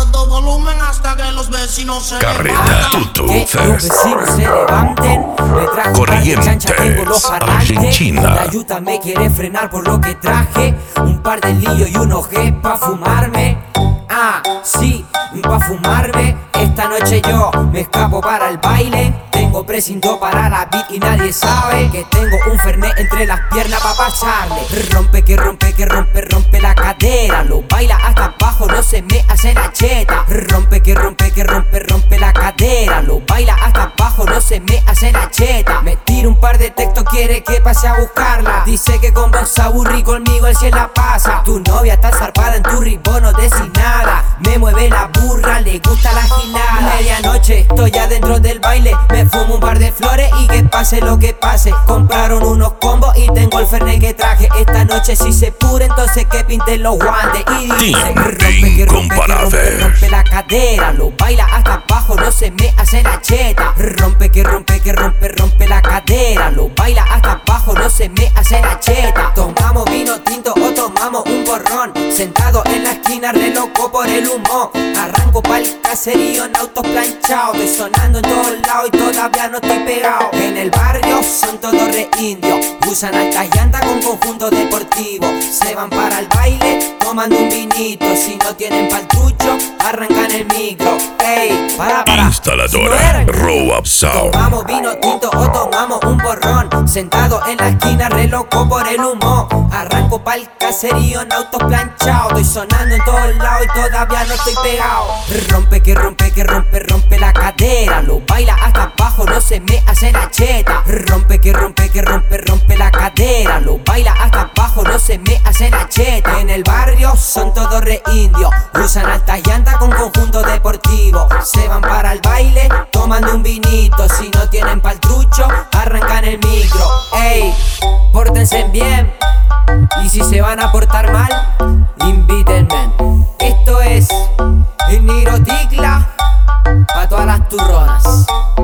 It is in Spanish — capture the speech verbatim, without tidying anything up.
todo volumen hasta que los vecinos se Carreta, Que los vecinos se levanten. Le traje un par de chanchas, tengo los parlantes. Argentina. La yuta me quiere frenar por lo que traje. Un par de líos y unos G pa' fumarme. Ah, sí, pa' fumarme. Esta noche yo me escapo para el baile. Tengo precinto para la beat y nadie sabe que tengo un fernet entre las piernas pa' pasarle. Rompe que rompe que rompe, rompe la cadera. Lo baila hasta abajo, no se me hace la cheta. Rompe que rompe que rompe, rompe la cadera. Lo baila hasta abajo, no se me hace la cheta. Me tira un par de textos, quiere que pase a buscarla. Dice que con vos se aburrí, conmigo el cielo la pasa. Tu novia está zarpada en tu ribón, no decís nada. Me mueve la burra, le gusta la gilada. Medianoche, estoy adentro del baile. Me fumo un par de flores y que pase lo que pase. Compraron unos combos y tengo el fernet que traje. Esta noche si se pura, entonces que pinten los guantes. Y dice, rompe que rompe, que rompe, rompe la cadera. Lo baila hasta abajo, no se me hace la cheta. Rompe que rompe, que rompe, rompe la cadera. Lo baila hasta abajo, no se me hace la cheta. Tomamos vino tinto o tomamos un borrón. Sentado en la esquina, re loco por el humo. Arranco pa'l caserío en autos planchados. Estoy sonando en todos lados y todavía no estoy pegado. En el barrio son todos re indios. Usan altas llantas con conjunto deportivo. Se van para el baile tomando un vinito. Si no tienen pa'l trucho, arrancan el micro. Ey, para, para. Instaladora Row Up Sound. Tomamos vino tinto o tomamos un borrón. Sentado en la esquina, re loco por el humo. Arranco pa'l caserío en autos planchados. Estoy sonando en todos lados y todavía no estoy pegado. Rompe que rompe que rompe, rompe la cadera. Lo baila hasta abajo, no se me hace la cheta. Rompe que rompe que rompe, rompe la cadera. Lo baila hasta abajo, no se me hace la cheta. En el barrio son todos re indios. Usan altas llantas con conjunto deportivo. Se van para el baile tomando un vinito. Si no tienen pa'l trucho, arrancan el micro. Ey, pórtense bien. Y si se van a portar mal, invítenme. Esto es el Nigroticla pa' todas las turronas.